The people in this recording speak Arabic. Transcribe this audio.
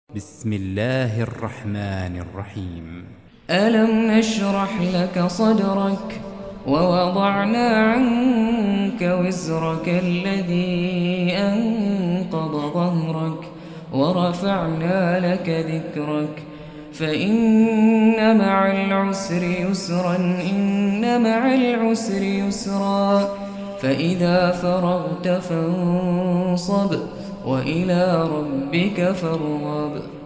بسم الله الرحمن الرحيم. ألم نشرح لك صدرك ووضعنا عنك وزرك الذي أنقض ظهرك ورفعنا لك ذكرك فإن مع العسر يسرا إن مع العسر يسرا فإذا فرغت فانصب وإلى ربك فارغب.